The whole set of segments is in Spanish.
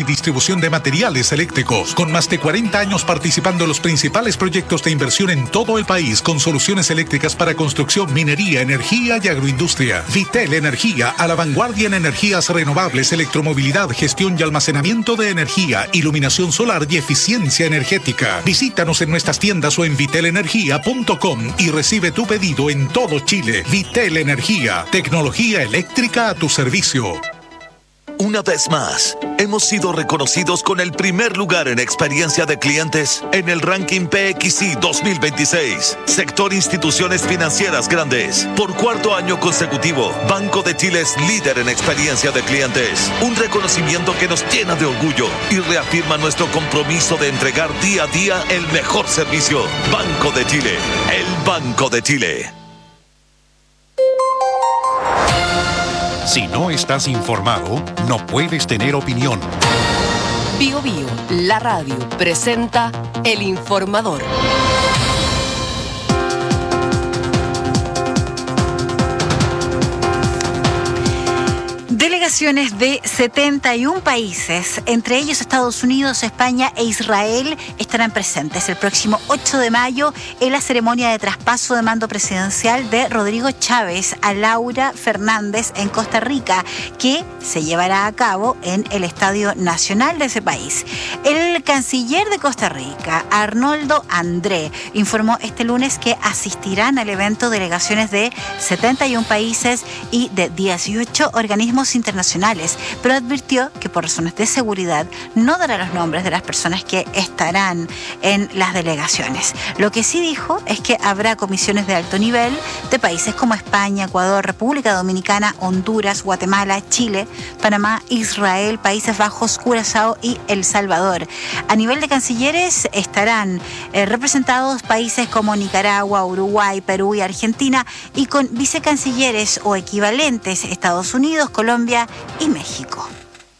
distribución de materiales eléctricos. Con más de 40 años participando en los principales proyectos de inversión en todo el país con soluciones eléctricas para construcción, minería, energía y agroindustria. Vitel Energía, a la vanguardia en energías renovables, electromovilidad, gestión y almacenamiento de energía, iluminación solar y eficiencia energética. Visítanos en nuestras tiendas o en vitelenergia.com y recibe tu pedido en todo Chile. Vitel Energía, tecnología eléctrica a tu servicio. Una vez más, hemos sido reconocidos con el primer lugar en experiencia de clientes en el ranking PXI 2026. Sector Instituciones Financieras Grandes. Por cuarto año consecutivo, Banco de Chile es líder en experiencia de clientes. Un reconocimiento que nos llena de orgullo y reafirma nuestro compromiso de entregar día a día el mejor servicio. Banco de Chile, el Banco de Chile. Si no estás informado, no puedes tener opinión. Bio Bio, la radio, presenta El Informador. Delegaciones de 71 países, entre ellos Estados Unidos, España e Israel, estarán presentes el próximo 8 de mayo en la ceremonia de traspaso de mando presidencial de Rodrigo Chávez a Laura Fernández en Costa Rica, que se llevará a cabo en el Estadio Nacional de ese país. El canciller de Costa Rica, Arnoldo André, informó este lunes que asistirán al evento delegaciones de 71 países y de 18 organismos internacionales, pero advirtió que por razones de seguridad no dará los nombres de las personas que estarán en las delegaciones. Lo que sí dijo es que habrá comisiones de alto nivel de países como España, Ecuador, República Dominicana, Honduras, Guatemala, Chile, Panamá, Israel, Países Bajos, Curazao y El Salvador. A nivel de cancilleres estarán representados países como Nicaragua, Uruguay, Perú y Argentina, y con vicecancilleres o equivalentes Estados Unidos, Colombia y México.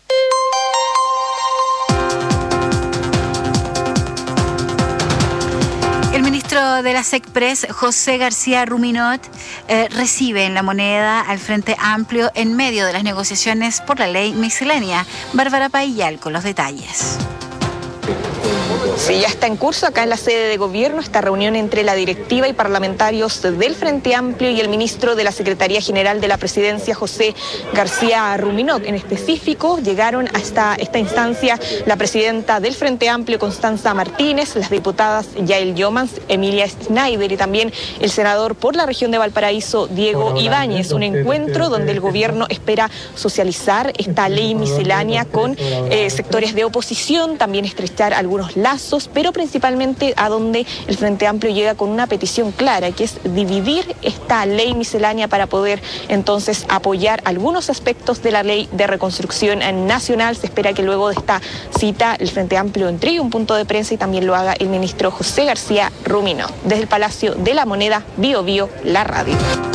El ministro de la SECPRES, José García Ruminot, recibe en La Moneda al Frente Amplio en medio de las negociaciones por la ley miscelánea. Bárbara Paillal con los detalles. Sí, ya está en curso acá en la sede de gobierno esta reunión entre la directiva y parlamentarios del Frente Amplio y el ministro de la Secretaría General de la Presidencia, José García Ruminot. En específico, llegaron hasta esta instancia la presidenta del Frente Amplio, Constanza Martínez, las diputadas Yael Yomans, Emilia Schneider y también el senador por la región de Valparaíso, Diego Ibáñez. Un encuentro donde el gobierno espera socializar esta ley miscelánea con sectores de oposición, también estrechar algunos lazos, pero principalmente a donde el Frente Amplio llega con una petición clara, que es dividir esta ley miscelánea para poder entonces apoyar algunos aspectos de la ley de reconstrucción nacional. Se espera que luego de esta cita el Frente Amplio entregue un punto de prensa y también lo haga el ministro José García Ruminot. Desde el Palacio de la Moneda, Bio Bio, la radio.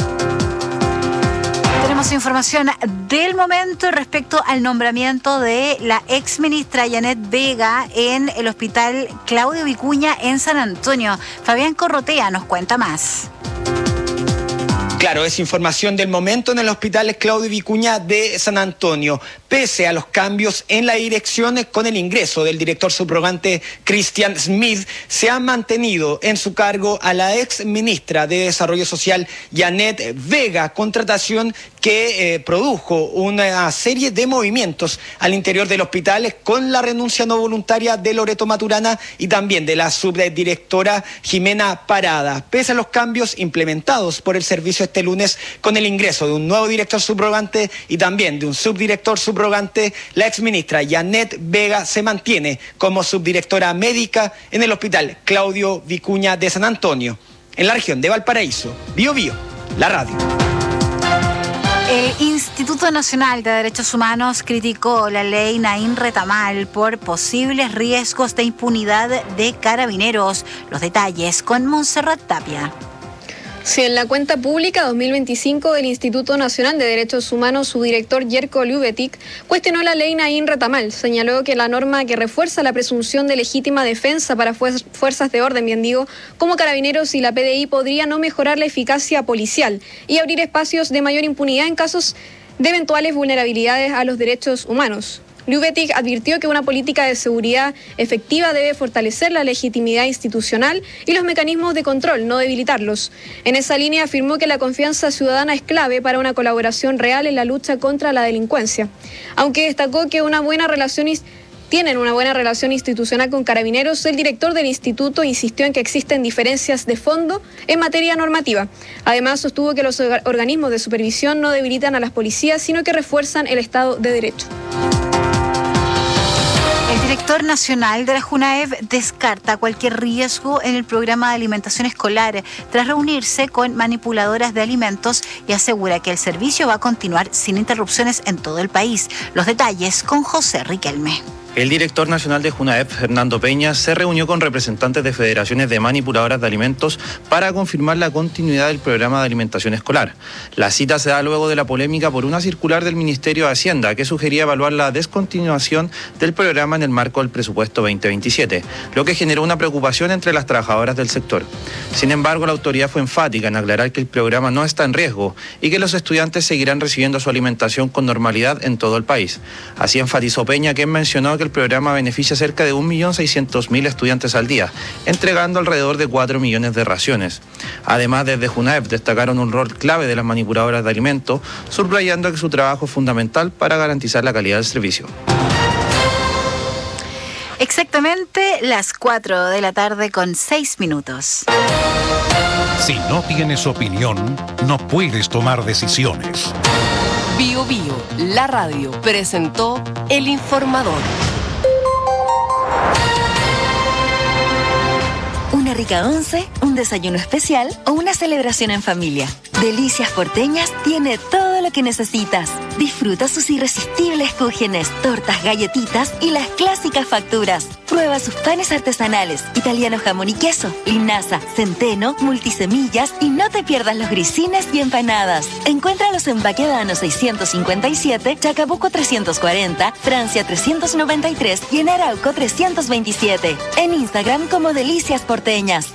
Tenemos información del momento respecto al nombramiento de la exministra Janet Vega en el Hospital Claudio Vicuña en San Antonio. Fabián Corrotea nos cuenta más. Claro, es información del momento en el Hospital Claudio Vicuña de San Antonio. Pese a los cambios en la dirección, con el ingreso del director subrogante Christian Smith, se ha mantenido en su cargo a la ex ministra de Desarrollo Social, Janet Vega, contratación que produjo una serie de movimientos al interior del hospital con la renuncia no voluntaria de Loreto Maturana y también de la subdirectora Jimena Parada. Pese a los cambios implementados por el servicio este lunes con el ingreso de un nuevo director subrogante y también de un subdirector subrogante, la exministra Janet Vega se mantiene como subdirectora médica en el Hospital Claudio Vicuña de San Antonio, en la región de Valparaíso. Bio Bio, la radio. El Instituto Nacional de Derechos Humanos criticó la ley Naín Retamal por posibles riesgos de impunidad de carabineros. Los detalles con Montserrat Tapia. Si en la cuenta pública 2025 del Instituto Nacional de Derechos Humanos, su director Jerko Ljubetic cuestionó la ley Naín Retamal. Señaló que la norma que refuerza la presunción de legítima defensa para fuerzas de orden, bien digo, como Carabineros y la PDI, podría no mejorar la eficacia policial y abrir espacios de mayor impunidad en casos de eventuales vulnerabilidades a los derechos humanos. Ljubetic advirtió que una política de seguridad efectiva debe fortalecer la legitimidad institucional y los mecanismos de control, no debilitarlos. En esa línea afirmó que la confianza ciudadana es clave para una colaboración real en la lucha contra la delincuencia. Aunque destacó que tienen una buena relación institucional con Carabineros, el director del instituto insistió en que existen diferencias de fondo en materia normativa. Además, sostuvo que los organismos de supervisión no debilitan a las policías, sino que refuerzan el Estado de Derecho. El director nacional de la JUNAEV descarta cualquier riesgo en el programa de alimentación escolar tras reunirse con manipuladoras de alimentos y asegura que el servicio va a continuar sin interrupciones en todo el país. Los detalles con José Riquelme. El director nacional de JUNAEV, Fernando Peña, se reunió con representantes de federaciones de manipuladoras de alimentos para confirmar la continuidad del programa de alimentación escolar. La cita se da luego de la polémica por una circular del Ministerio de Hacienda que sugería evaluar la descontinuación del programa en el marco del presupuesto 2027, lo que generó una preocupación entre las trabajadoras del sector. Sin embargo, la autoridad fue enfática en aclarar que el programa no está en riesgo y que los estudiantes seguirán recibiendo su alimentación con normalidad en todo el país. Así enfatizó Peña, quien mencionó que el programa beneficia a cerca de 1.600.000 estudiantes al día, entregando alrededor de 4 millones de raciones. Además, desde JUNAEV destacaron un rol clave de las manipuladoras de alimentos, subrayando que su trabajo es fundamental para garantizar la calidad del servicio. Exactamente las 4 de la tarde con 6 minutos. Si no tienes opinión, no puedes tomar decisiones. Bio Bio, la radio, presentó El Informador. Una rica once, un desayuno especial o una celebración en familia. Delicias Porteñas tiene todo lo que necesitas. Disfruta sus irresistibles cúgenes, tortas, galletitas y las clásicas facturas. Prueba sus panes artesanales, italiano jamón y queso, linaza, centeno, multisemillas y no te pierdas los grisines y empanadas. Encuéntralos en Baquedano 657, Chacabuco 340, Francia 393 y en Arauco 327. En Instagram como Delicias Porteñas.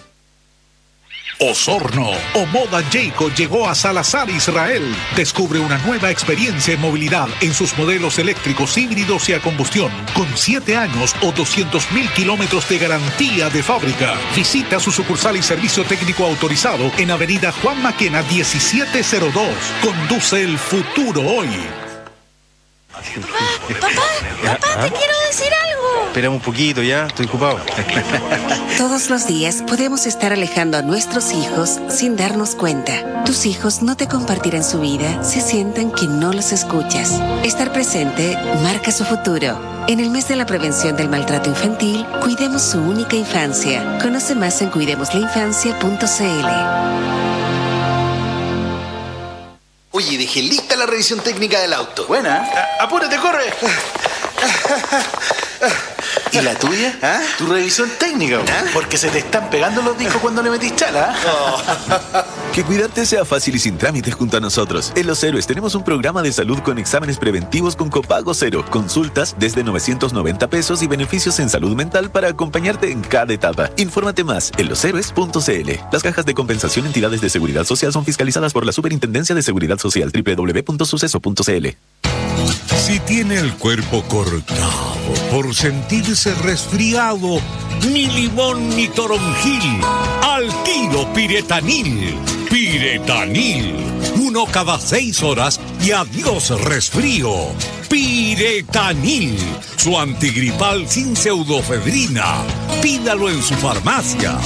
Osorno o Moda Jayco llegó a Salazar, Israel. Descubre una nueva experiencia en movilidad en sus modelos eléctricos, híbridos y a combustión, con 7 años o 200.000 kilómetros de garantía de fábrica. Visita su sucursal y servicio técnico autorizado en Avenida Juan Maquena 1702. Conduce el futuro hoy. Papá, te quiero decir algo. Esperamos un poquito ya, estoy ocupado. Todos los días podemos estar alejando a nuestros hijos sin darnos cuenta. Tus hijos no te compartirán su vida si sienten que no los escuchas. Estar presente marca su futuro. En el mes de la prevención del maltrato infantil, cuidemos su única infancia. Conoce más en cuidemoslainfancia.cl. Oye, dejé lista la revisión técnica del auto. Buena. Apúrate, corre. ¿Y la tuya? ¿Ah? Tu revisión técnica, ¿Ah? Porque se te están pegando los discos cuando le metís chala. Que cuidarte sea fácil y sin trámites junto a nosotros. En Los Héroes tenemos un programa de salud con exámenes preventivos con copago cero, consultas desde 990 pesos y beneficios en salud mental para acompañarte en cada etapa. Infórmate más en loshéroes.cl. Las cajas de compensación entidades de seguridad social son fiscalizadas por la Superintendencia de Seguridad Social. www.suceso.cl. Si tiene el cuerpo cortado por sentirse resfriado, ni limón ni toronjil, al tiro Piretanil. Piretanil, 1 cada 6 horas y adiós resfrío. Piretanil, su antigripal sin pseudofedrina. Pídalo en su farmacia.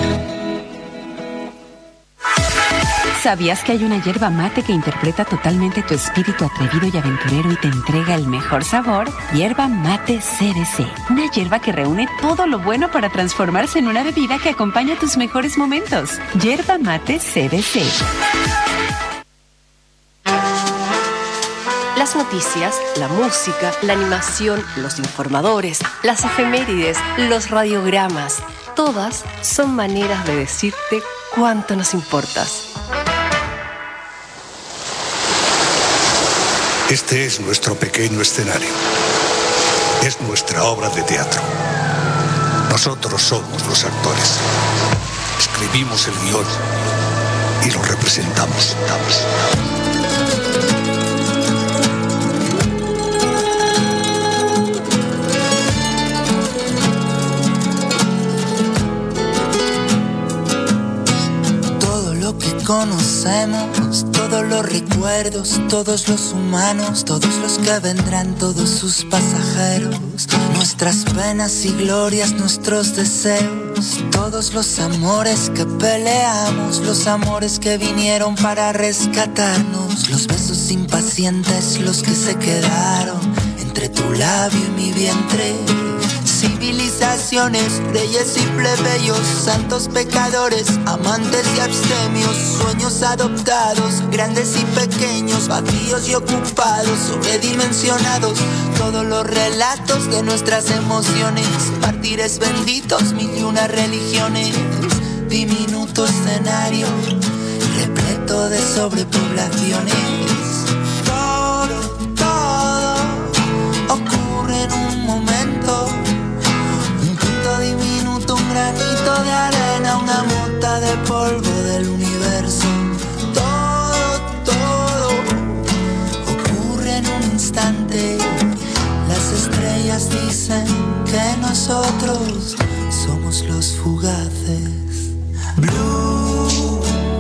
¿Sabías que hay una yerba mate que interpreta totalmente tu espíritu atrevido y aventurero y te entrega el mejor sabor? Yerba mate CBC. Una yerba que reúne todo lo bueno para transformarse en una bebida que acompaña tus mejores momentos. Yerba mate CBC. Las noticias, la música, la animación, los informadores, las efemérides, los radiogramas, todas son maneras de decirte cuánto nos importas. Este es nuestro pequeño escenario. Es nuestra obra de teatro. Nosotros somos los actores. Escribimos el guión y lo representamos. conocemos, todos los recuerdos, todos los humanos, todos los que vendrán, todos sus pasajeros, nuestras penas y glorias, nuestros deseos, todos los amores que peleamos, los amores que vinieron para rescatarnos, los besos impacientes, los que se quedaron entre tu labio y mi vientre. Civilizaciones, reyes y plebeyos, santos pecadores, amantes y abstemios, sueños adoptados, grandes y pequeños, vacíos y ocupados, sobredimensionados, todos los relatos de nuestras emociones, mártires benditos, mil y una religiones, diminuto escenario, repleto de sobrepoblaciones. Todo ocurre en un momento. Diminuto, un granito de arena, una mota de polvo del universo. Todo ocurre en un instante. Las estrellas dicen que nosotros somos los fugaces. Blue,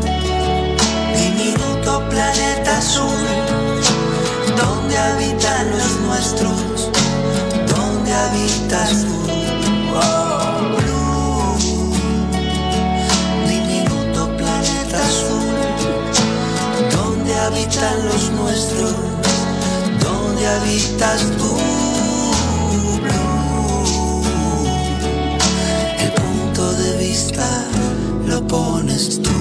diminuto planeta azul, donde habitan los nuestros, donde habitas tú. Oh, blue, diminuto planeta azul, donde habitan los nuestros, donde habitas tú, blue. El punto de vista lo pones tú.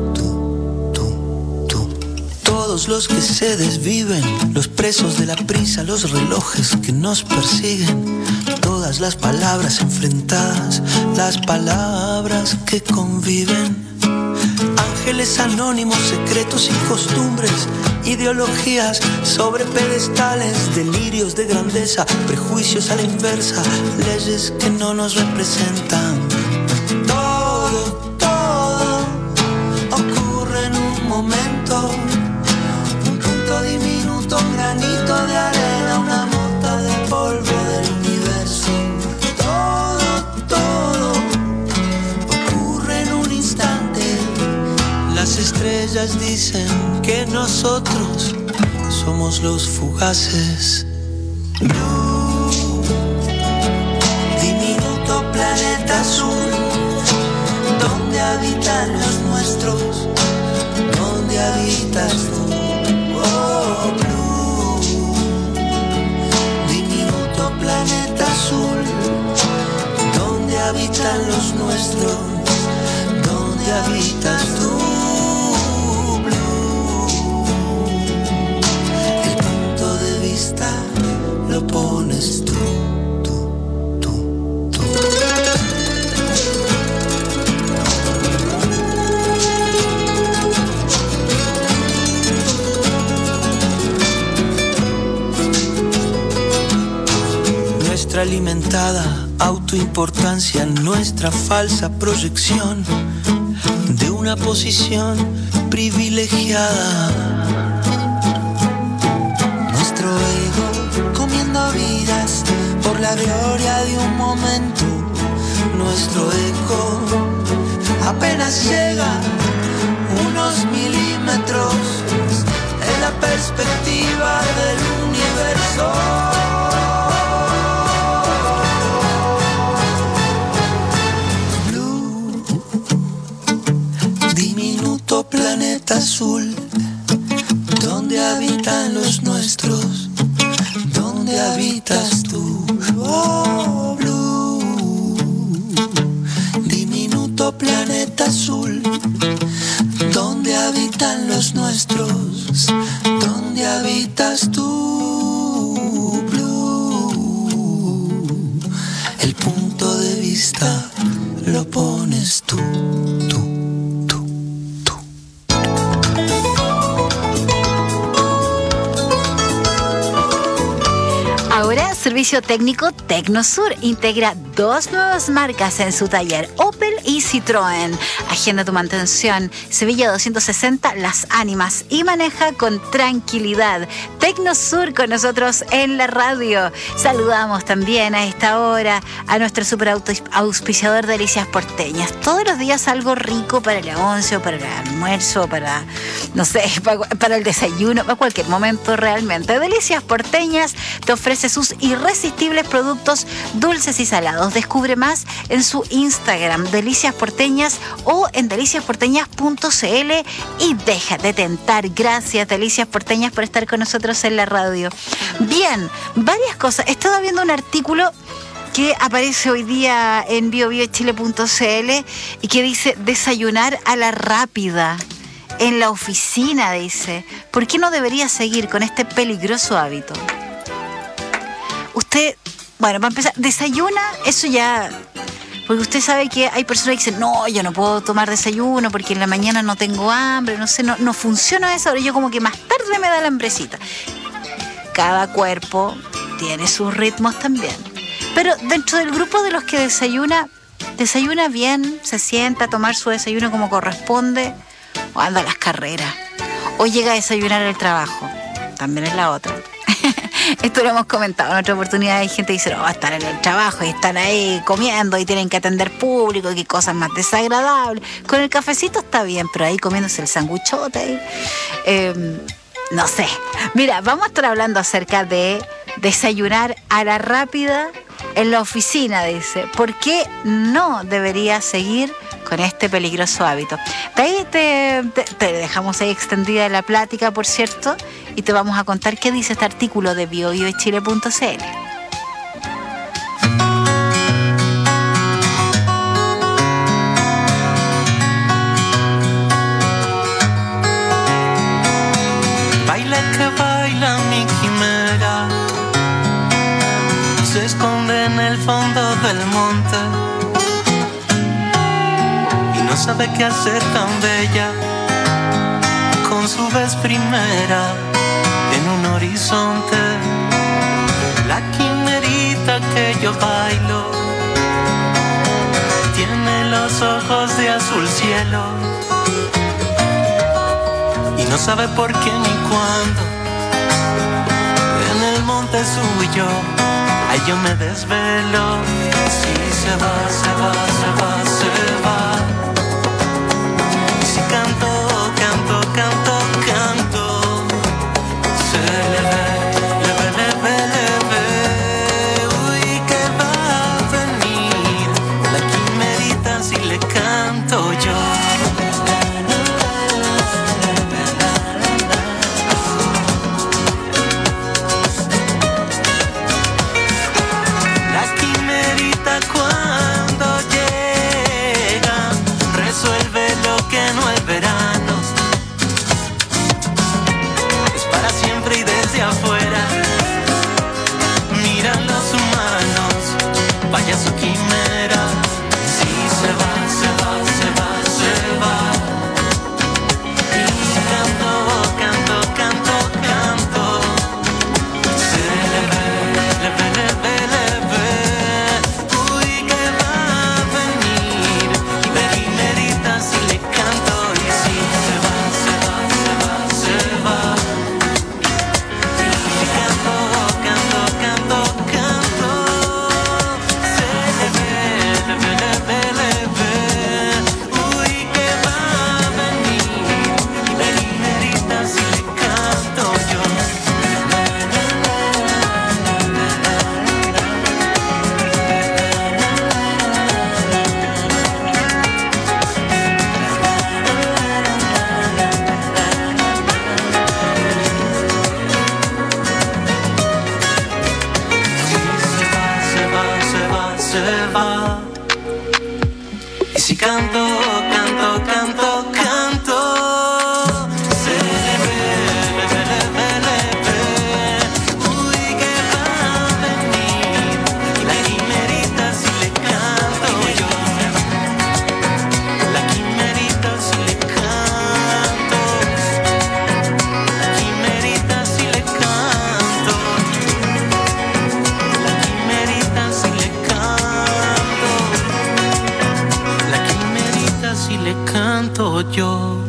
Todos los que se desviven, los presos de la prisa, los relojes que nos persiguen, todas las palabras enfrentadas, las palabras que conviven, ángeles anónimos, secretos y costumbres, ideologías sobre pedestales, delirios de grandeza, prejuicios a la inversa, leyes que no nos representan. Todo ocurre en un momento. Diminuto, un granito de arena, una mota de polvo del universo. Todo ocurre en un instante. Las estrellas dicen que nosotros somos los fugaces. Blue, diminuto planeta azul, donde habitan los nuestros, donde habitas tú. Oh, blue, diminuto planeta azul, donde habitan los nuestros, donde habitas tú, blue. El punto de vista lo pones tú. Alimentada autoimportancia, nuestra falsa proyección de una posición privilegiada. Nuestro ego comiendo vidas por la gloria de un momento. Nuestro eco apenas llega unos milímetros en la perspectiva del universo. Planeta azul, donde habitan los nuestros, donde habitas tú. Oh, blue, diminuto planeta azul, donde habitan los nuestros, donde habitas tú, blue. El punto de vista lo pones tú. servicio técnico Tecnosur integra 2 nuevas marcas en su taller, Opel y Citroën. Agenda tu mantención, Sevilla 260 Las Ánimas, y maneja con tranquilidad. Tecnosur con nosotros en la radio. Saludamos también a esta hora a nuestro super auspiciador Delicias Porteñas. Todos los días algo rico para el once o para el almuerzo, para, no sé, para el desayuno, para cualquier momento realmente. Delicias Porteñas te ofrece sus irresistibles productos dulces y salados. Descubre más en su Instagram, Delicias Porteñas, o en deliciasporteñas.cl, y déjate tentar. Gracias, Delicias Porteñas, por estar con nosotros en la radio. Bien, varias cosas. He estado viendo un artículo que aparece hoy día en biobiochile.cl y que dice: desayunar a la rápida en la oficina, dice. ¿Por qué no debería seguir con este peligroso hábito? Usted, bueno, para empezar, desayuna, eso ya... Porque usted sabe que hay personas que dicen: no, yo no puedo tomar desayuno porque en la mañana no tengo hambre, no sé, no funciona eso. Ahora yo como que más tarde me da la hambrecita. Cada cuerpo tiene sus ritmos también. Pero dentro del grupo de los que desayuna bien, se sienta a tomar su desayuno como corresponde, o anda a las carreras, o llega a desayunar al trabajo. También es la otra. Esto lo hemos comentado en otra oportunidad. Hay gente que dice: no, están en el trabajo y están ahí comiendo y tienen que atender público, qué cosas más desagradables. Con el cafecito está bien, pero ahí comiéndose el sanguchote. No sé. Mira, vamos a estar hablando acerca de desayunar a la rápida en la oficina, dice. ¿Por qué no debería seguir con este peligroso hábito? De ahí te dejamos ahí extendida la plática, por cierto, y te vamos a contar qué dice este artículo de biobiochile.cl. Baila que baila mi quimera, se esconde en el fondo del monte y no sabe qué hacer tan bella con su vez primera en un horizonte. La quimerita que yo bailo tiene los ojos de azul cielo y no sabe por qué ni cuándo. En el monte suyo, ay, yo me desvelo. Si se va, se va, se va, se va. Y si canto, canto, canto, canto, se le ve, le ve, le ve, le ve. Uy, que va a venir la quimerita si le canto yo. Vaya su quimera, si se va, se va, se va, se va. Y canto, canto, canto, canto, se le ve, le ve, le ve, le ve. Uy, que va a venir la quimerita si le canto. Y si se va, se va, se va, se va. Y canto, canto, canto, canto. Y si canto, canto, canto, canto, se le ve, le ve, le ve, le ve. Uy, que va a venir la quimerita si le canto yo. La quimerita si le canto. La quimerita si le canto. solo yo.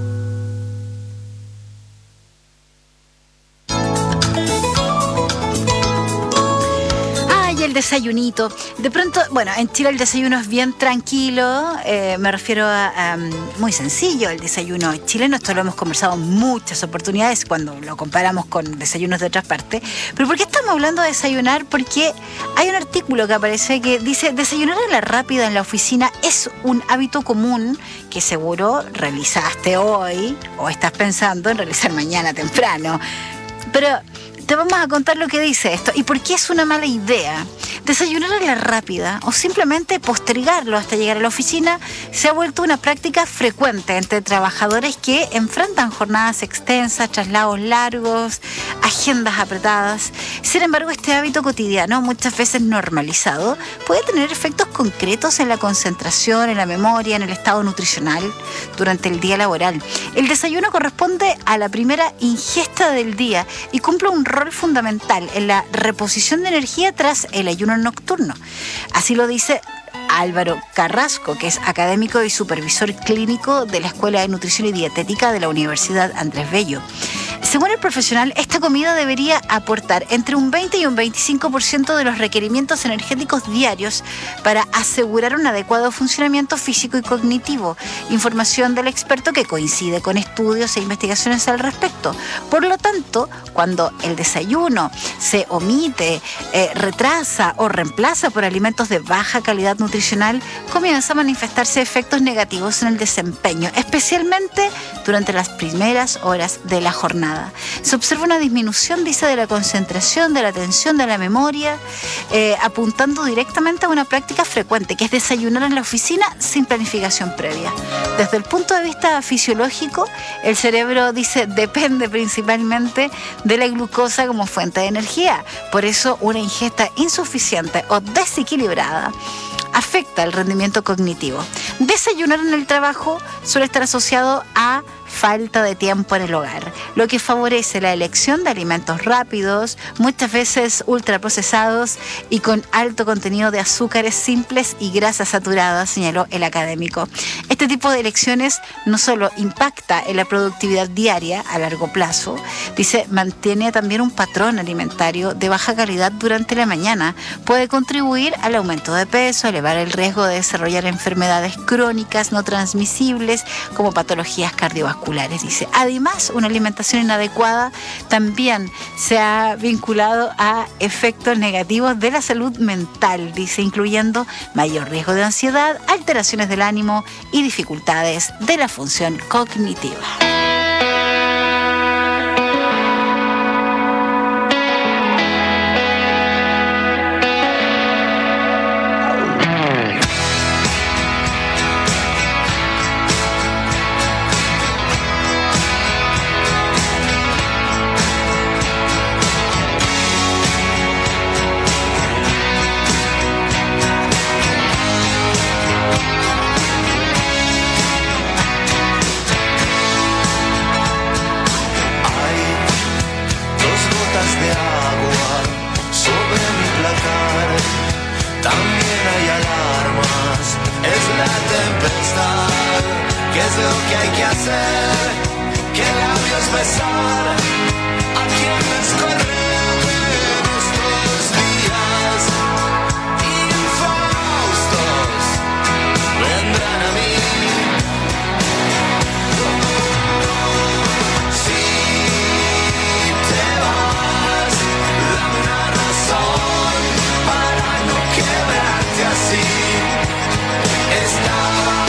El desayunito. De pronto, bueno, en Chile el desayuno es bien tranquilo, me refiero a muy sencillo el desayuno chileno. Esto lo hemos conversado en muchas oportunidades cuando lo comparamos con desayunos de otras partes. Pero ¿por qué estamos hablando de desayunar? Porque hay un artículo que aparece que dice: desayunar a la rápida en la oficina es un hábito común que seguro realizaste hoy o estás pensando en realizar mañana temprano. Pero te vamos a contar lo que dice esto y por qué es una mala idea. Desayunar a la rápida o simplemente postergarlo hasta llegar a la oficina se ha vuelto una práctica frecuente entre trabajadores que enfrentan jornadas extensas, traslados largos, agendas apretadas. Sin embargo, este hábito cotidiano, muchas veces normalizado, puede tener efectos concretos en la concentración, en la memoria, en el estado nutricional durante el día laboral. El desayuno corresponde a la primera ingesta del día y cumple un rol fundamental en la reposición de energía tras el ayuno nocturno. Así lo dice Álvaro Carrasco, que es académico y supervisor clínico de la Escuela de Nutrición y Dietética de la Universidad Andrés Bello. Según el profesional, esta comida debería aportar entre un 20 y un 25% de los requerimientos energéticos diarios para asegurar un adecuado funcionamiento físico y cognitivo. Información del experto que coincide con estudios e investigaciones al respecto. Por lo tanto, cuando el desayuno se omite, retrasa o reemplaza por alimentos de baja calidad nutricional, comienza a manifestarse efectos negativos en el desempeño, especialmente durante las primeras horas de la jornada. Se observa una disminución, dice, de la concentración, de la atención, de la memoria, apuntando directamente a una práctica frecuente, que es desayunar en la oficina sin planificación previa. Desde el punto de vista fisiológico, el cerebro, dice, depende principalmente de la glucosa como fuente de energía. Por eso, una ingesta insuficiente o desequilibrada afecta el rendimiento cognitivo. Desayunar en el trabajo suele estar asociado a falta de tiempo en el hogar, lo que favorece la elección de alimentos rápidos, muchas veces ultraprocesados y con alto contenido de azúcares simples y grasas saturadas, señaló el académico. Este tipo de elecciones no solo impacta en la productividad diaria a largo plazo, dice, mantiene también un patrón alimentario de baja calidad durante la mañana, puede contribuir al aumento de peso, elevar el riesgo de desarrollar enfermedades crónicas no transmisibles como patologías cardiovasculares. Dice, además, una alimentación inadecuada también se ha vinculado a efectos negativos de la salud mental, dice, incluyendo mayor riesgo de ansiedad, alteraciones del ánimo y dificultades de la función cognitiva.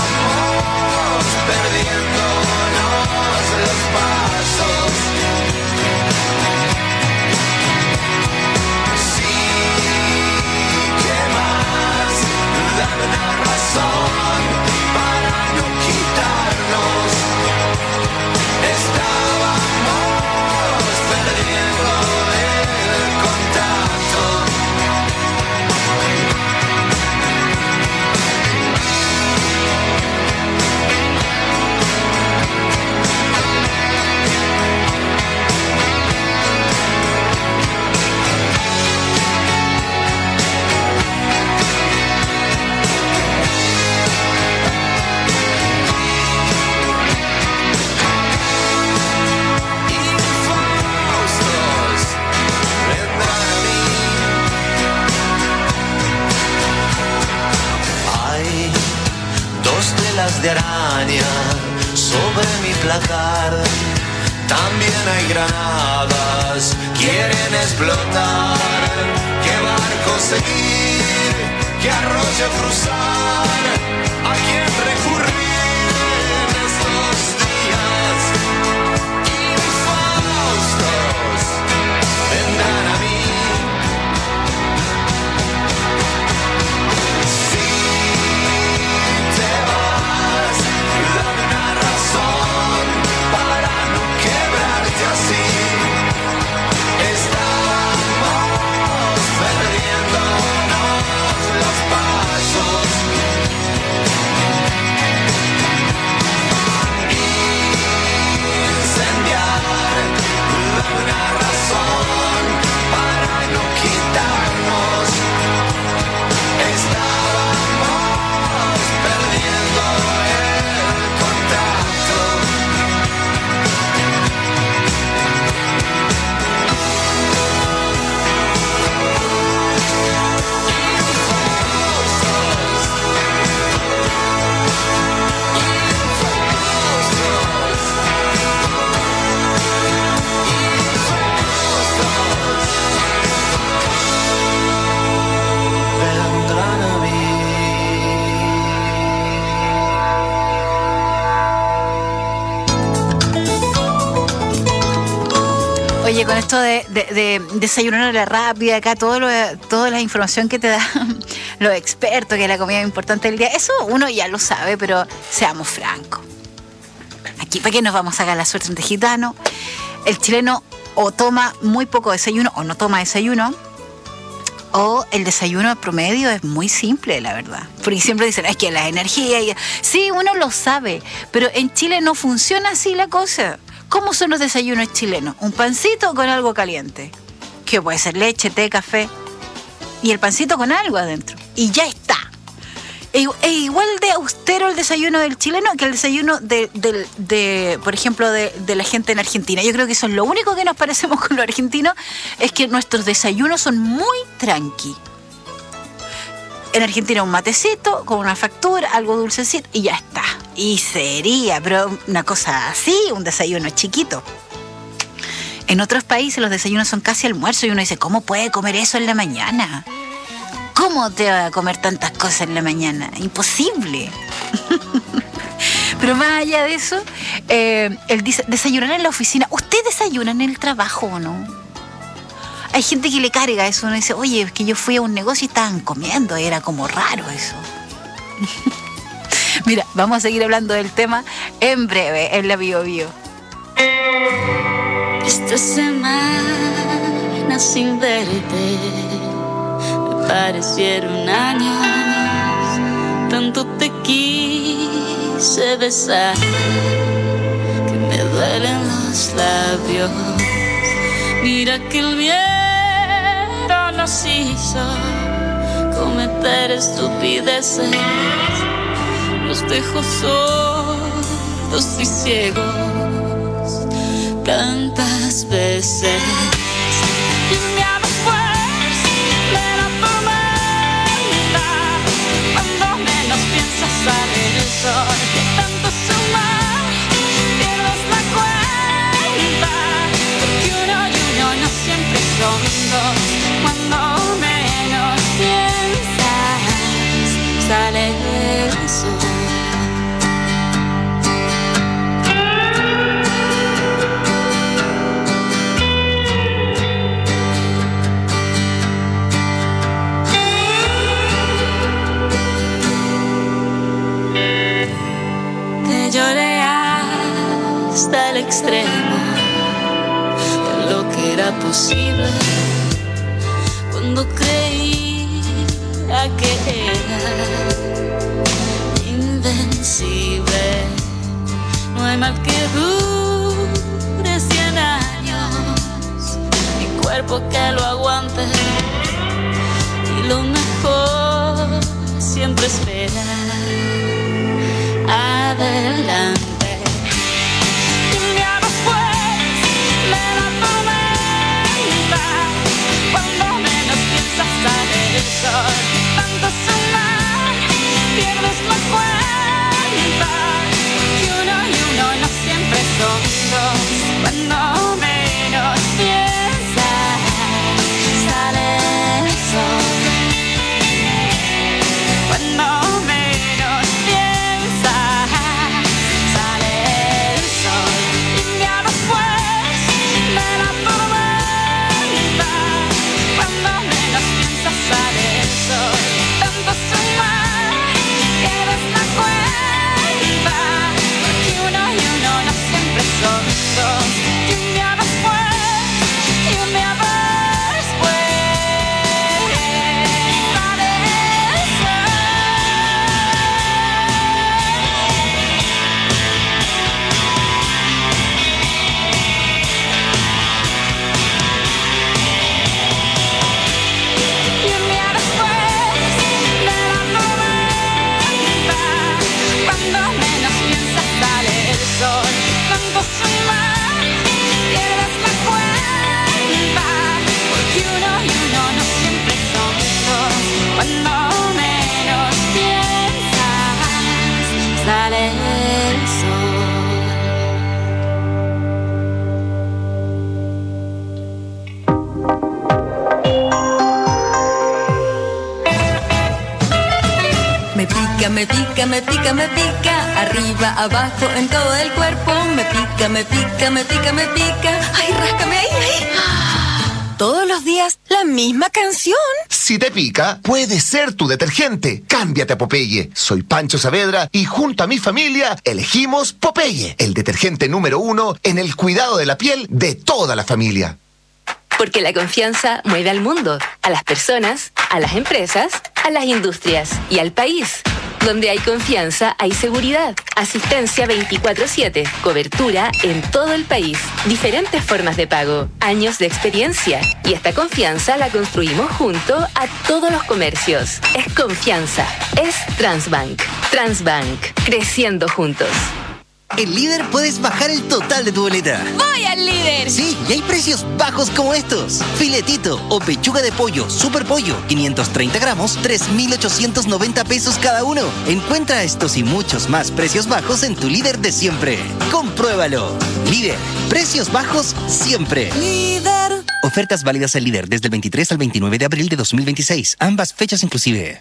Estábamos perdiéndonos los pasos. garras de araña sobre mi placar. También hay granadas, quieren explotar. ¿Qué barco seguir? ¿Qué arroyo cruzar? ¿A quién recurrir en estos días? Infaustos vendrán a mí. Si te vas, dame una razón para no quebrarte así. Estamos perdiéndonos los pasos. Incendiar, dame una razón para no quitarnos. Estábamos perdiendo el contacto. Vendrán a mí. Oye, con esto de desayunar a la rápida, acá toda la información que te dan los expertos, que es la comida importante del día, eso uno ya lo sabe, pero seamos francos. Aquí, ¿para qué nos vamos a sacar la suerte de gitano? El chileno o toma muy poco desayuno o no toma desayuno, o el desayuno promedio es muy simple, la verdad. Porque siempre dicen, es que la energía... Sí, uno lo sabe, pero en Chile no funciona así la cosa. ¿Cómo son los desayunos chilenos? Un pancito con algo caliente, que puede ser leche, té, café, y el pancito con algo adentro, y ya está. Es igual de austero el desayuno del chileno que el desayuno por ejemplo, de la gente en Argentina. Yo creo que eso es lo único que nos parecemos con los argentinos, es que nuestros desayunos son muy tranqui. En Argentina un matecito con una factura, algo dulcecito y ya está. Y sería, pero una cosa así, un desayuno chiquito. En otros países los desayunos son casi almuerzo y uno dice, ¿cómo puede comer eso en la mañana? ¿Cómo te va a comer tantas cosas en la mañana? Imposible. Pero más allá de eso, el desayunar en la oficina. ¿Usted desayuna en el trabajo o no? Hay gente que le carga eso. Uno dice, oye, es que yo fui a un negocio y estaban comiendo. Era como raro eso. Mira, vamos a seguir hablando del tema en breve en la Bio Bio. Esta semana sin verte me parecieron años. Tanto te quise besar que me duelen los labios. Mira que el miedo nos hizo cometer estupideces. Nos dejó sordos y ciegos tantas veces. Y me hago fuerza de la tormenta. Cuando menos piensas sale el sol. De tanto sumar pierdes la cuenta. Porque uno y uno no siempre son dos. Cuando menos piensas sale el sol. Lloré hasta el extremo de lo que era posible cuando creía que era invencible. No hay mal que dure 100 años, mi cuerpo que lo aguante y lo mejor siempre espera. Adelante. Y me hago fuerza de la tormenta. Cuando menos piensas sale el sol. Tanto sumar pierdes la cuenta. Cuando menos piensas, sale el sol. Me pica, me pica, me pica, me pica, arriba, abajo, en todo el cuerpo. Me pica, me pica, me pica, me pica. Ay, ráscame ahí, ahí. Todos los días la misma canción. Si te pica, puede ser tu detergente. Cámbiate a Popeye. Soy Pancho Saavedra y junto a mi familia elegimos Popeye, el detergente número 1 en el cuidado de la piel de toda la familia. Porque la confianza mueve al mundo, a las personas, a las empresas, a las industrias y al país. Donde hay confianza, hay seguridad. Asistencia 24/7, cobertura en todo el país, diferentes formas de pago, años de experiencia. Y esta confianza la construimos junto a todos los comercios. Es confianza, es Transbank. Transbank, creciendo juntos. En Líder puedes bajar el total de tu boleta. ¡Voy al Líder! Sí, y hay precios bajos como estos. Filetito o pechuga de pollo, super pollo, 530 gramos, 3,890 pesos cada uno. Encuentra estos y muchos más precios bajos en tu Líder de siempre. Compruébalo. Líder, precios bajos siempre. Líder. Ofertas válidas en Líder desde el 23 al 29 de abril de 2026. Ambas fechas inclusive.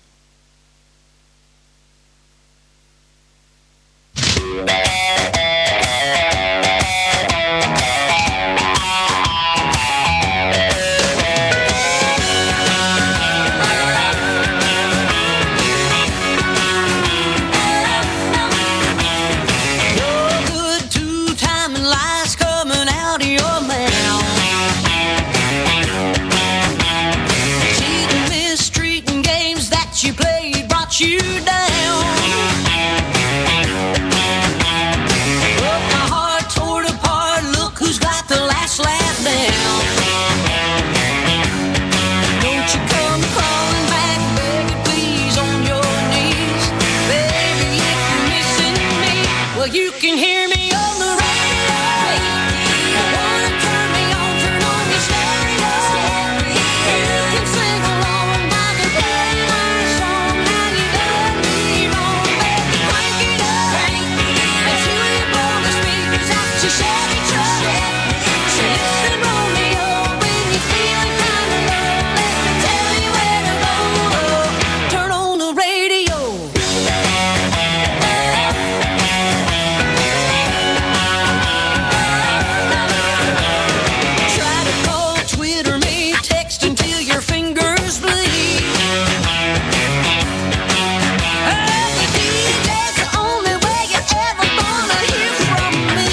You down. Broke my heart, tore it apart. Look who's got the last laugh now. Don't you come crawling back, begging please on your knees, baby. If you're missing me, well you can hear me on the radio. You wanna turn me on, turn on your stereo. You can sing along while they play my song. Chevy truck. So listen, Romeo, when you're feeling kinda low, let me tell you where to go. Turn on the radio. Try to call, Twitter me, text until your fingers bleed. The DJ's the only way you're ever gonna hear from me.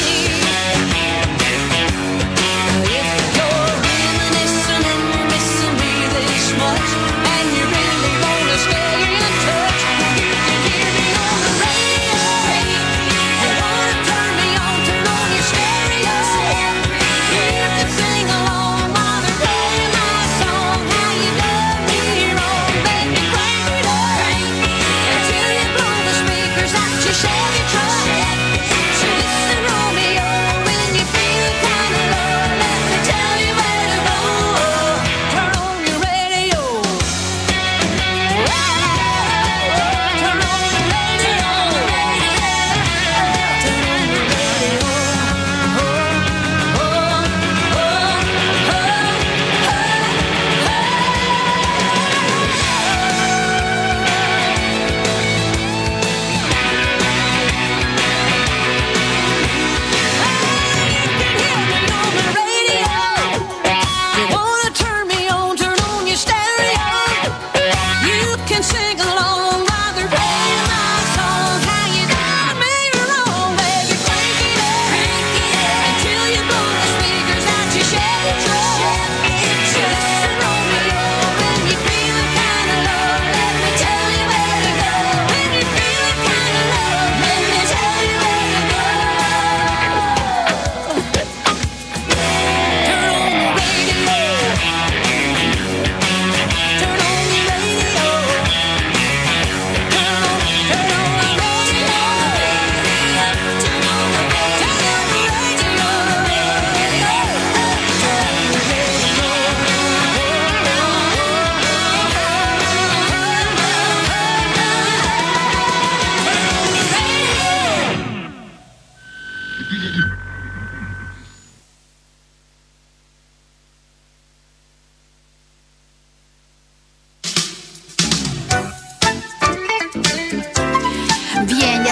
Chevy truck. So listen, Romeo, when you feel kinda low, let me tell you where to go. Turn on your radio. Turn on the radio. Turn on the radio. You wanna turn me on, turn on your stereo. You can sing along while they're playing my song. How you got me wrong, baby? Crank it up until you blow the speakers out your Chevy truck. Listen, Romeo, when you feeling kinda low, let me tell you where to go. When you feeling kinda low, let me tell you where to go. Turn on the radio. Turn on the radio.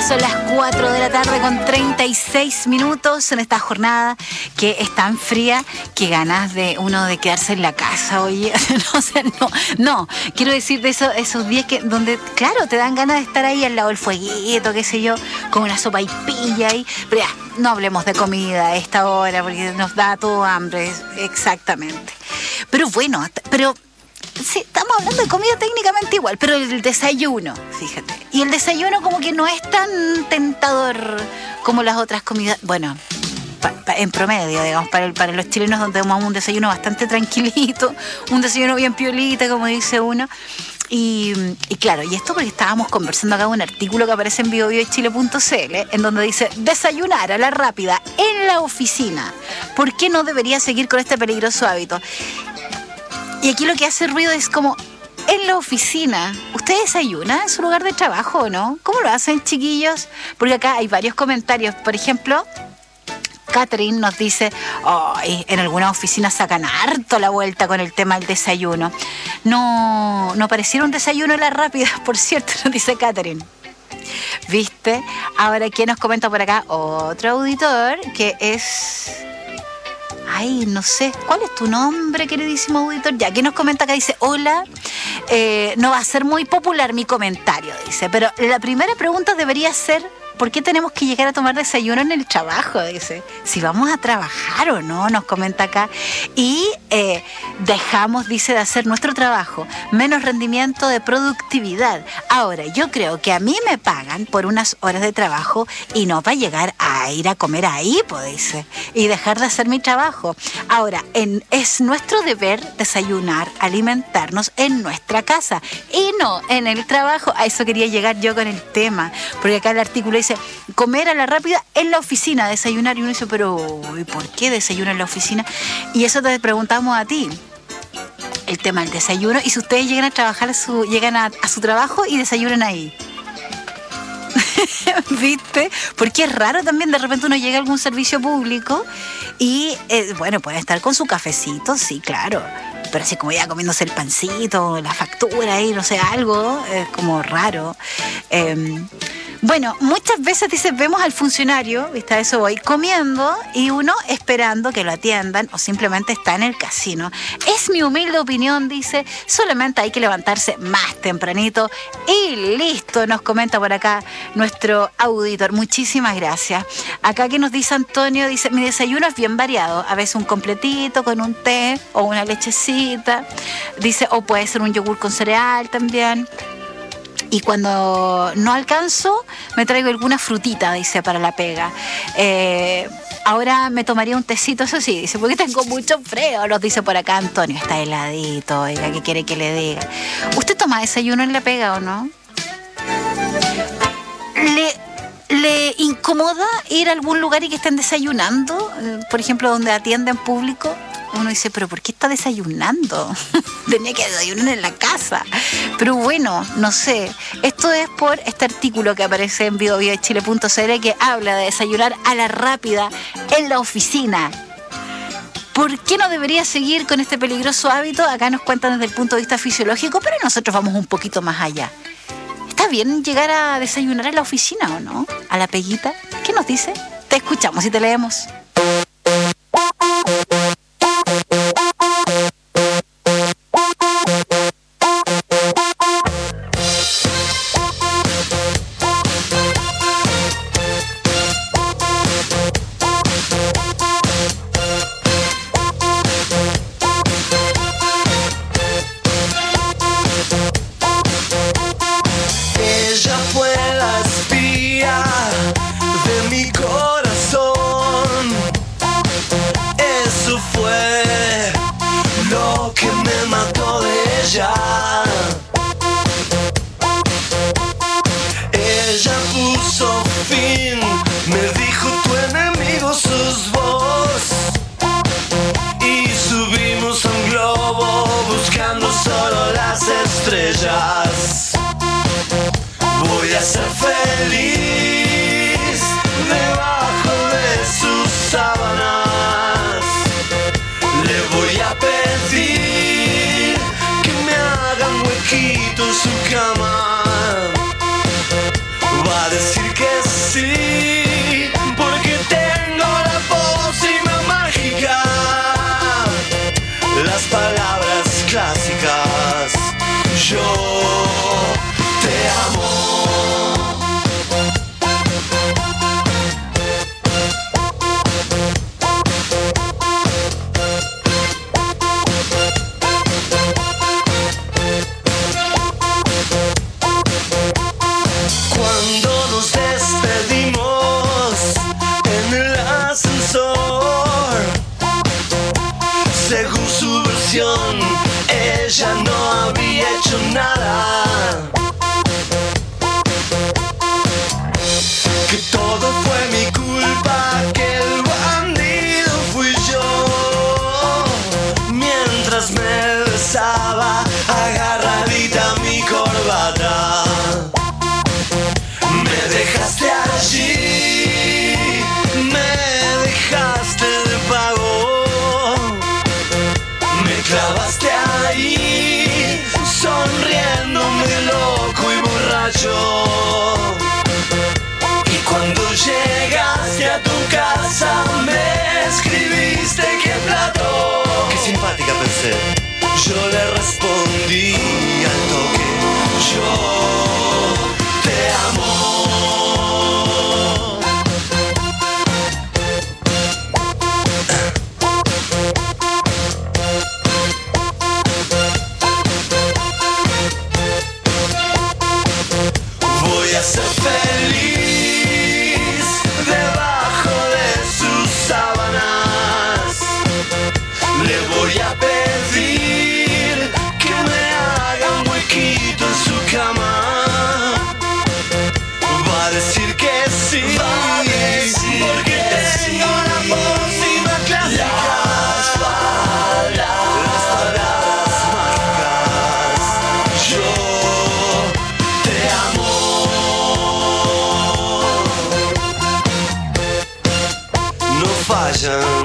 Ya son las 4 de la tarde con 36 minutos en esta jornada que es tan fría que ganas de uno de quedarse en la casa, oye. No, quiero decir de esos días donde, claro, te dan ganas de estar ahí al lado del fueguito, qué sé yo, con una sopa y pilla ahí. Pero ya, no hablemos de comida a esta hora porque nos da todo hambre, exactamente. Pero bueno, sí, estamos hablando de comida técnicamente igual, pero el desayuno, fíjate. Y el desayuno como que no es tan tentador como las otras comidas. Bueno, en promedio, digamos, para los chilenos donde tomamos un desayuno bastante tranquilito, un desayuno bien piolita, como dice uno. Y claro, y esto porque estábamos conversando acá un artículo que aparece en biobiochile.cl en donde dice: desayunar a la rápida en la oficina. ¿Por qué no debería seguir con este peligroso hábito? Y aquí lo que hace ruido es como, en la oficina, ¿usted desayuna en su lugar de trabajo o no? ¿Cómo lo hacen, chiquillos? Porque acá hay varios comentarios. Por ejemplo, Catherine nos dice: en algunas oficinas sacan harto la vuelta con el tema del desayuno. No pareciera un desayuno a la rápida, por cierto, nos dice Catherine. ¿Viste? Ahora, ¿quién nos comenta por acá? Otro auditor que es... Ay, no sé, ¿cuál es tu nombre, queridísimo auditor? Ya, que nos comenta acá, dice: hola, no va a ser muy popular mi comentario, dice, pero la primera pregunta debería ser: ¿por qué tenemos que llegar a tomar desayuno en el trabajo? Dice, si vamos a trabajar o no, nos comenta acá. Y dejamos, dice, de hacer nuestro trabajo, menos rendimiento de productividad. Ahora, yo creo que a mí me pagan por unas horas de trabajo y no para llegar a ir a comer ahí, pues, dice, y dejar de hacer mi trabajo. Ahora, es nuestro deber desayunar, alimentarnos en nuestra casa y no en el trabajo. A eso quería llegar yo con el tema, porque acá el artículo dice: comer a la rápida en la oficina, desayunar. Y uno dice: pero ¿y por qué desayuno en la oficina? Y eso te preguntamos a ti, el tema del desayuno, y si ustedes llegan a trabajar, llegan a su trabajo y desayunan ahí. ¿Viste? Porque es raro también, de repente uno llega a algún servicio público y, bueno, puede estar con su cafecito, sí, claro, pero así como ya comiéndose el pancito, la factura ahí, no sé, algo, es como raro. Bueno, muchas veces, dice, vemos al funcionario, ¿viste? A eso voy, comiendo y uno esperando que lo atiendan o simplemente está en el casino. Es mi humilde opinión, dice, solamente hay que levantarse más tempranito y listo, nos comenta por acá nuestro auditor. Muchísimas gracias. Acá que nos dice Antonio, dice: mi desayuno es bien variado, a veces un completito con un té o una lechecita, dice, o puede ser un yogur con cereal también. Y cuando no alcanzo, me traigo alguna frutita, dice, para la pega. Ahora me tomaría un tecito, eso sí, dice, porque tengo mucho frío, nos dice por acá Antonio. Está heladito, oiga, ¿qué quiere que le diga? ¿Usted toma desayuno en la pega o no? ¿Le incomoda ir a algún lugar y que estén desayunando? Por ejemplo, donde atienden público. Uno dice: pero ¿por qué está desayunando? Tenía que desayunar en la casa. Pero bueno, no sé. Esto es por este artículo que aparece en biobiochile.cl que habla de desayunar a la rápida en la oficina. ¿Por qué no debería seguir con este peligroso hábito? Acá nos cuentan desde el punto de vista fisiológico, pero nosotros vamos un poquito más allá. ¿Está bien llegar a desayunar a la oficina o no? ¿A la peguita? ¿Qué nos dice? Te escuchamos y te leemos. Ella fue la espía de mi corazón. Eso fue lo que me mató de ella. Ella puso fin, me dijo: tu enemigo sos vos. Y subimos a un globo buscando solo las estrellas. Voy a ser feliz debajo de sus sábanas. Le voy a pedir que me hagan huequito en su cama. Va a decir que hecho nada. Que todo fue mi culpa, que el bandido fui yo. Mientras me besaba agarradita mi corbata, me dejaste allí, me dejaste de pago, me clavaste ahí, sonriéndome loco y borracho. Y cuando llegaste a tu casa me escribiste que plató. Qué simpática pensé. Yo le respondí al toque, yo te amo. Voy a ser feliz debajo de sus sábanas. Le voy a pedir que me haga un huequito en su cama. Va a decir que sí, porque tengo la pócima clásica. Las palabras mágicas. Yo te amo. No fallan.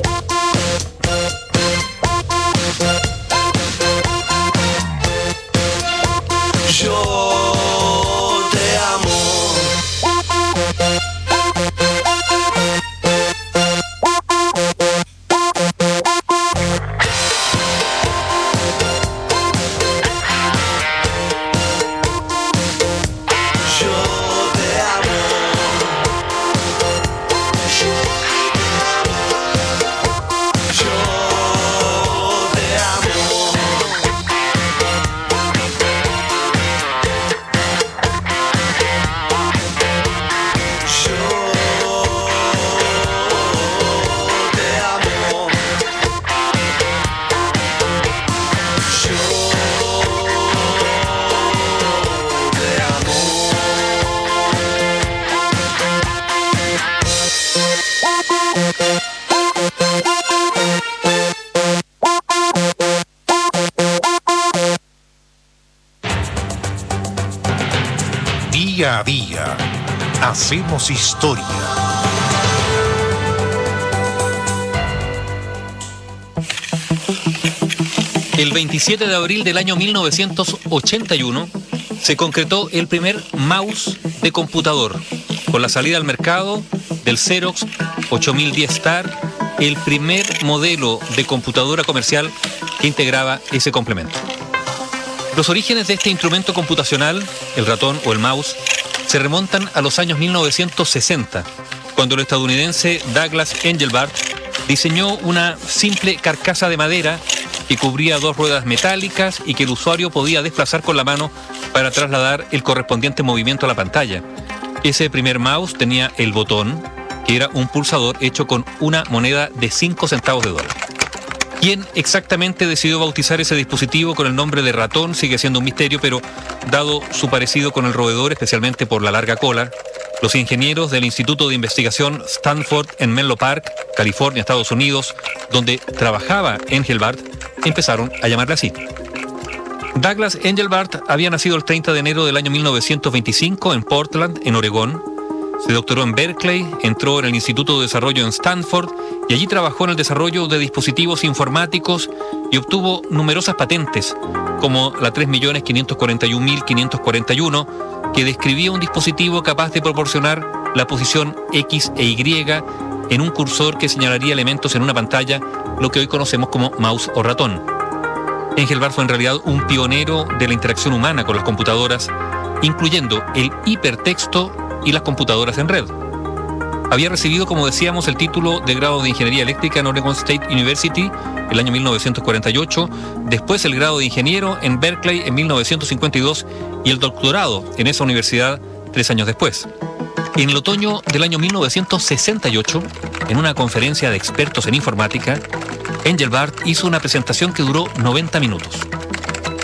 Yo te amo. Día a día, hacemos historia. El 27 de abril del año 1981 se concretó el primer mouse de computador, con la salida al mercado del Xerox 8010 Star, el primer modelo de computadora comercial que integraba ese complemento. Los orígenes de este instrumento computacional, el ratón o el mouse, se remontan a los años 1960, cuando el estadounidense Douglas Engelbart diseñó una simple carcasa de madera que cubría dos ruedas metálicas y que el usuario podía desplazar con la mano para trasladar el correspondiente movimiento a la pantalla. Ese primer mouse tenía el botón, que era un pulsador hecho con una moneda de 5 centavos de dólar. ¿Quién exactamente decidió bautizar ese dispositivo con el nombre de ratón? Sigue siendo un misterio, pero dado su parecido con el roedor, especialmente por la larga cola, los ingenieros del Instituto de Investigación Stanford en Menlo Park, California, Estados Unidos, donde trabajaba Engelbart, empezaron a llamarle así. Douglas Engelbart había nacido el 30 de enero del año 1925 en Portland, en Oregón. Se doctoró en Berkeley, entró en el Instituto de Desarrollo en Stanford y allí trabajó en el desarrollo de dispositivos informáticos y obtuvo numerosas patentes, como la 3.541.541, que describía un dispositivo capaz de proporcionar la posición X e Y en un cursor que señalaría elementos en una pantalla, lo que hoy conocemos como mouse o ratón. Engelbart fue en realidad un pionero de la interacción humana con las computadoras, incluyendo el hipertexto y las computadoras en red. Había recibido, como decíamos, el título de grado de Ingeniería Eléctrica en Oregon State University el año 1948, después el grado de Ingeniero en Berkeley en 1952 y el doctorado en esa universidad 3 años después. En el otoño del año 1968, en una conferencia de expertos en informática, Engelbart hizo una presentación que duró 90 minutos.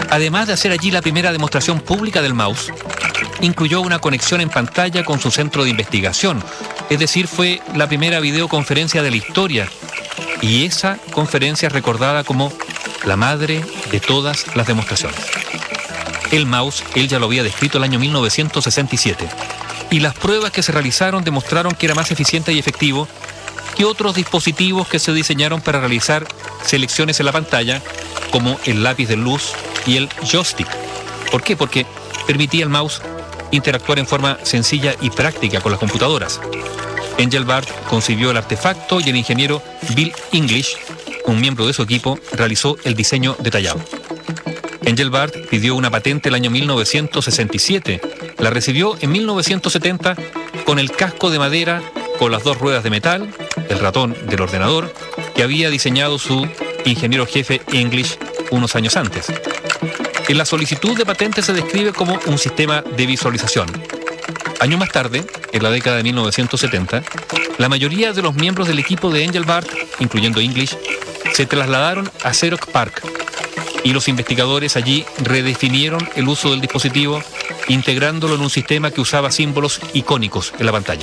Además de hacer allí la primera demostración pública del mouse, incluyó una conexión en pantalla con su centro de investigación. Es decir, fue la primera videoconferencia de la historia. Y esa conferencia es recordada como la madre de todas las demostraciones. El mouse, él ya lo había descrito el año 1967. Y las pruebas que se realizaron demostraron que era más eficiente y efectivo que otros dispositivos que se diseñaron para realizar selecciones en la pantalla, como el lápiz de luz y el joystick. ¿Por qué? Porque permitía al mouse interactuar en forma sencilla y práctica con las computadoras. Engelbart concibió el artefacto y el ingeniero Bill English, un miembro de su equipo, realizó el diseño detallado. Engelbart pidió una patente el año 1967. La recibió en 1970 con el casco de madera con las dos ruedas de metal, el ratón del ordenador, que había diseñado su ingeniero jefe English unos años antes. En la solicitud de patente se describe como un sistema de visualización. Años más tarde, en la década de 1970, la mayoría de los miembros del equipo de Engelbart, incluyendo English, se trasladaron a Xerox PARC, y los investigadores allí redefinieron el uso del dispositivo, integrándolo en un sistema que usaba símbolos icónicos en la pantalla.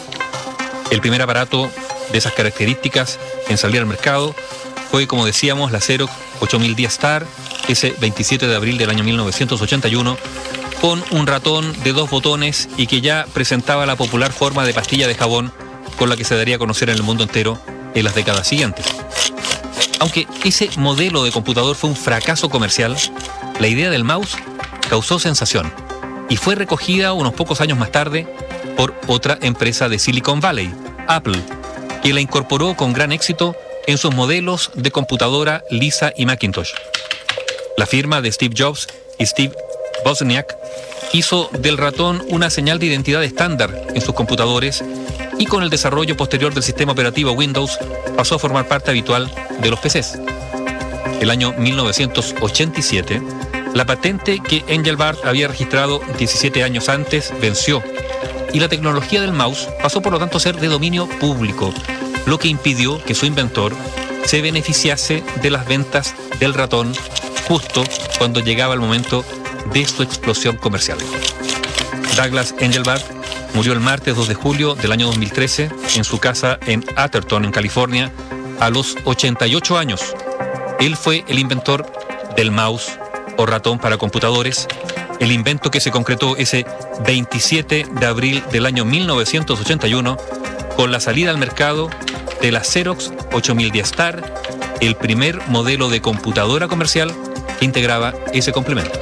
El primer aparato de esas características en salir al mercado fue, como decíamos, la Xerox 8010 Star, ese 27 de abril del año 1981, con un ratón de 2 botones y que ya presentaba la popular forma de pastilla de jabón con la que se daría a conocer en el mundo entero en las décadas siguientes. Aunque ese modelo de computador fue un fracaso comercial, la idea del mouse causó sensación y fue recogida unos pocos años más tarde por otra empresa de Silicon Valley, Apple, que la incorporó con gran éxito en sus modelos de computadora Lisa y Macintosh. La firma de Steve Jobs y Steve Wozniak hizo del ratón una señal de identidad estándar en sus computadores y con el desarrollo posterior del sistema operativo Windows pasó a formar parte habitual de los PCs. El año 1987, la patente que Engelbart había registrado 17 años antes venció y la tecnología del mouse pasó por lo tanto a ser de dominio público, lo que impidió que su inventor se beneficiase de las ventas del ratón justo cuando llegaba el momento de su explosión comercial. Douglas Engelbart murió el martes 2 de julio del año 2013 en su casa en Atherton, en California, a los 88 años. Él fue el inventor del mouse o ratón para computadores, el invento que se concretó ese 27 de abril del año 1981 con la salida al mercado de la Xerox 8010 Star, el primer modelo de computadora comercial que integraba ese complemento.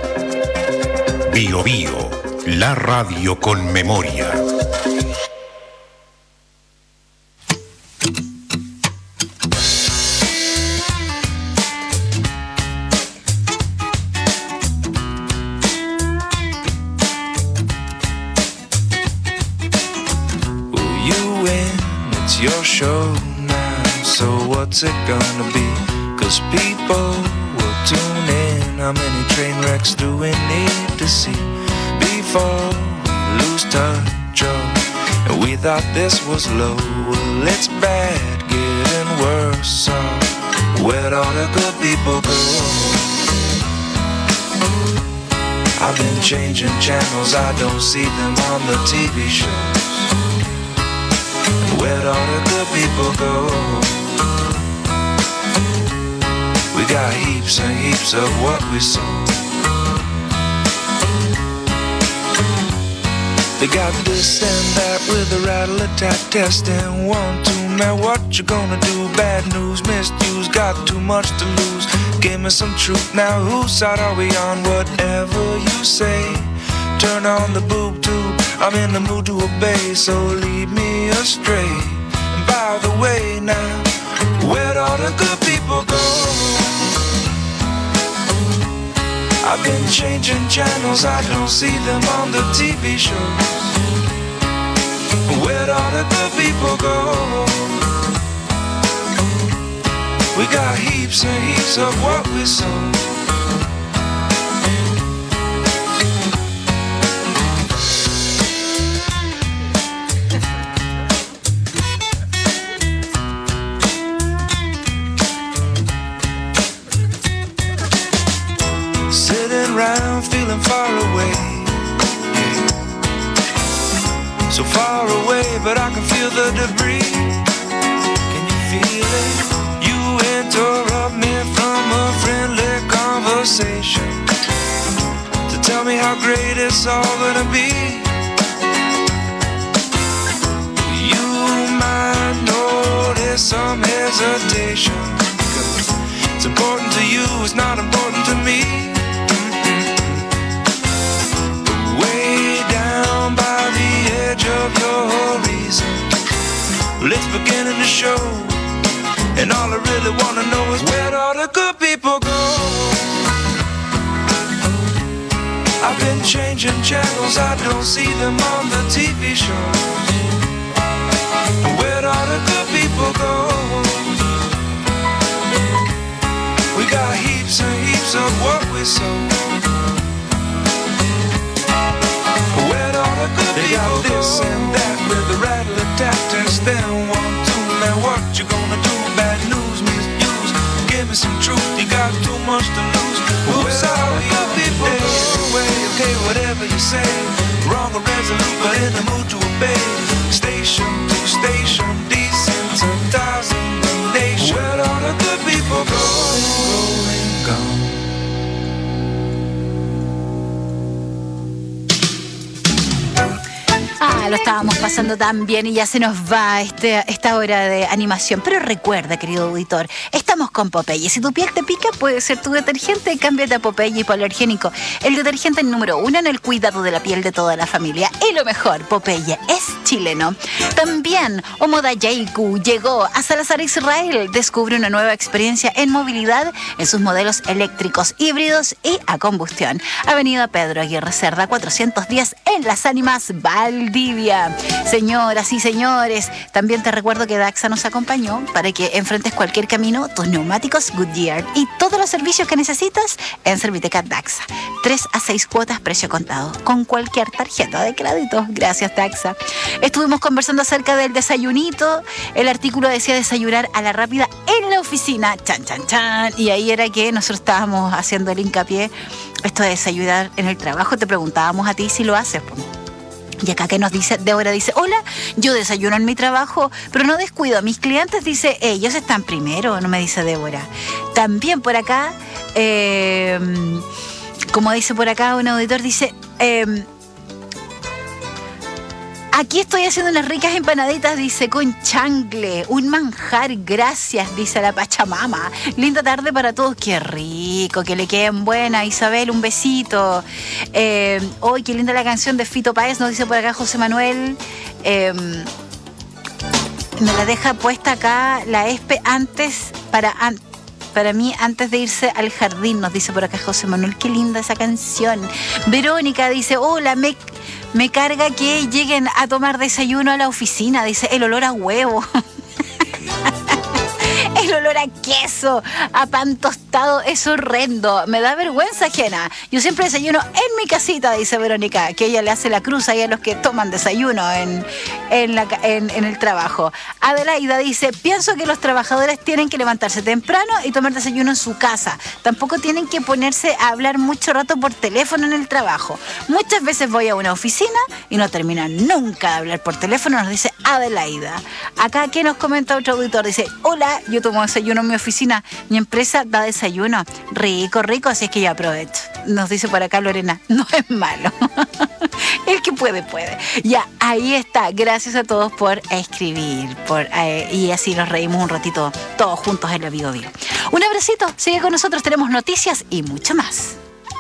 Bio Bio, la radio con memoria. Your show now, so what's it gonna be? 'Cause people will tune in. How many train wrecks do we need to see before we lose touch? Oh, and we thought this was low. Well, it's bad, getting worse. So where'd all the good people go? I've been changing channels, I don't see them on the TV shows. Where'd all the good people go? We got heaps and heaps of what we sow. They got this and that with a rattle attack testing 1, 2, man, what you gonna do? Bad news, misuse, got too much to lose. Give me some truth now, whose side are we on? Whatever you say, turn on the boob tube. I'm in the mood to obey, so lead me astray. And by the way now, where'd all the good people go? I've been changing channels, I don't see them on the TV shows. Where'd all the good people go? We got heaps and heaps of what we sow. Sitting so far away, but I can feel the debris. Can you feel it? You interrupt me from a friendly conversation to tell me how great it's all gonna be. You might notice some hesitation, 'cause it's important to you, it's not important to me. Way down by the edge of your horizon, well, it's beginning to show, and all I really wanna know is where all the good people go. I've been changing channels, I don't see them on the TV shows. Where all the good people go? We got heaps and heaps of what we sow. Where all the good they people got this go? And that with the rattle of tactics, then 1, 2, man, what you gonna do? Bad news, misuse. Give me some truth, you got too much to lose. Where all the good people go? Okay, whatever you say, wrong or resolute, but in the mood to obey. Station to station, desensitizing the nation. Where all the good people go? Rolling gone. Lo estábamos pasando tan bien y ya se nos va esta hora de animación. Pero recuerda, querido auditor, estamos con Popeye. Si tu piel te pica, puede ser tu detergente. Cámbiate a Popeye hipoalergénico. El detergente número 1 en el cuidado de la piel de toda la familia. Y lo mejor, Popeye es chileno. También, Omoda Yeiku llegó a Salazar, Israel. Descubre una nueva experiencia en movilidad en sus modelos eléctricos, híbridos y a combustión. Avenida Pedro Aguirre Cerda, 410 en Las Ánimas, Valdivia. Señoras y señores, también te recuerdo que Daxa nos acompañó para que enfrentes cualquier camino, tus neumáticos Goodyear y todos los servicios que necesitas en Serviteca Daxa. 3 a 6 cuotas, precio contado, con cualquier tarjeta de crédito. Gracias, Daxa. Estuvimos conversando acerca del desayunito. El artículo decía desayunar a la rápida en la oficina. Chan, chan, chan. Y ahí era que nosotros estábamos haciendo el hincapié. Esto de desayunar en el trabajo, te preguntábamos a ti si lo haces. Y acá que nos dice, Débora dice, hola, yo desayuno en mi trabajo, pero no descuido a mis clientes, dice, ellos están primero, no me dice Débora. También por acá, como dice por acá un auditor, dice, aquí estoy haciendo unas ricas empanaditas, dice, con changle, un manjar, gracias, dice la Pachamama. Linda tarde para todos, qué rico, que le queden buenas, Isabel, un besito. Hoy, qué linda la canción de Fito Páez, nos dice por acá José Manuel. Me la deja puesta acá la ESPE antes, para mí, antes de irse al jardín, nos dice por acá José Manuel, qué linda esa canción. Verónica dice, hola, me carga que lleguen a tomar desayuno a la oficina, dice, el olor a huevo. El olor a queso, a pan tostado, es horrendo. Me da vergüenza ajena. Yo siempre desayuno en mi casita, dice Verónica, que ella le hace la cruz ahí a los que toman desayuno en el trabajo. Adelaida dice, pienso que los trabajadores tienen que levantarse temprano y tomar desayuno en su casa. Tampoco tienen que ponerse a hablar mucho rato por teléfono en el trabajo. Muchas veces voy a una oficina y no terminan nunca de hablar por teléfono, nos dice Adelaida. Acá, ¿qué nos comenta otro auditor? Dice, hola, yo tomo desayuno en mi oficina, mi empresa da desayuno, rico, rico, así es que yo aprovecho. Nos dice por acá Lorena, no es malo. El que puede, puede. Ya, ahí está. Gracias a todos por escribir, y así nos reímos un ratito todos juntos en la Vigo Vigo. Un abracito, sigue con nosotros, tenemos noticias y mucho más.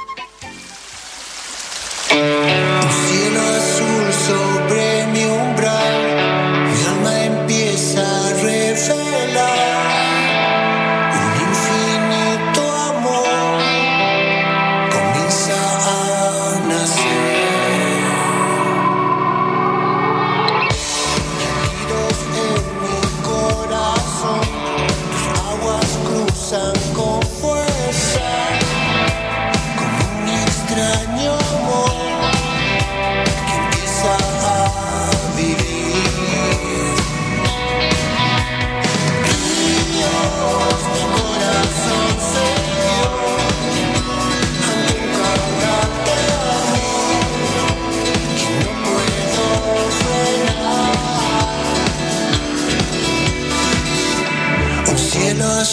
Tu cielo azul sobre mi umbral, mi alma empieza a revelar. Con fuerza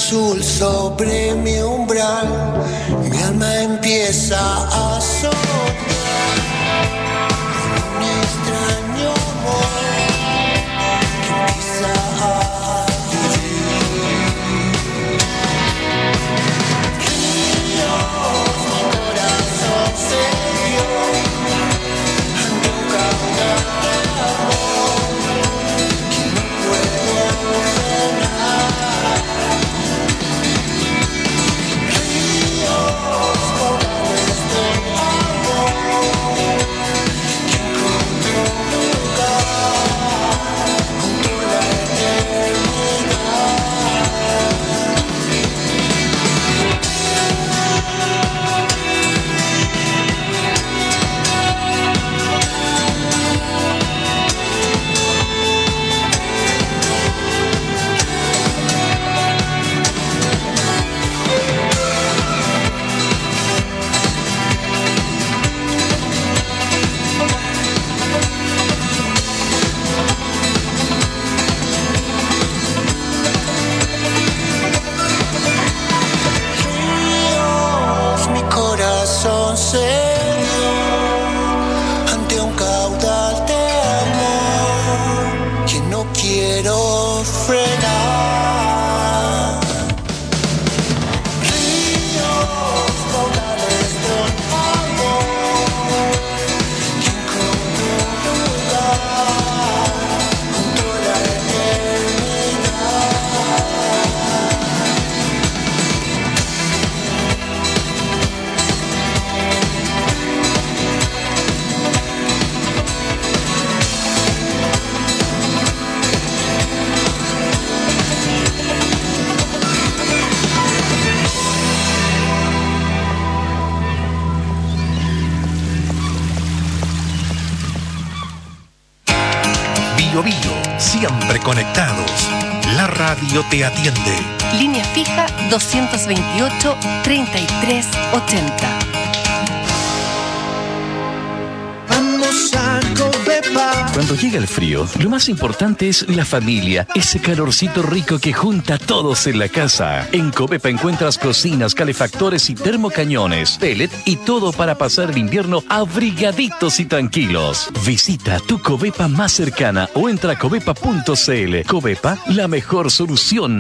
azul sobre mi umbral, mi alma empieza a soñar un extraño amor que empieza a vivir. Ríos, mi corazón se dio ante un caudal de amor que no puedo frenar. Se dio ante un caudal de amor que no quiero frenar. Ríos, caudales de amor que encontró un lugar junto a la eternidad. Bio Bio, siempre conectados. La radio te atiende. Línea fija 228-3380. Vamos a Covepa. Cuando llega el frío, lo más importante es la familia, ese calorcito rico que junta a todos en la casa. En Covepa encuentras cocinas, calefactores y termocañones, pellet y todo para pasar el invierno abrigaditos y tranquilos. Visita tu Covepa más cercana o entra a covepa.cl. Covepa, la mejor solución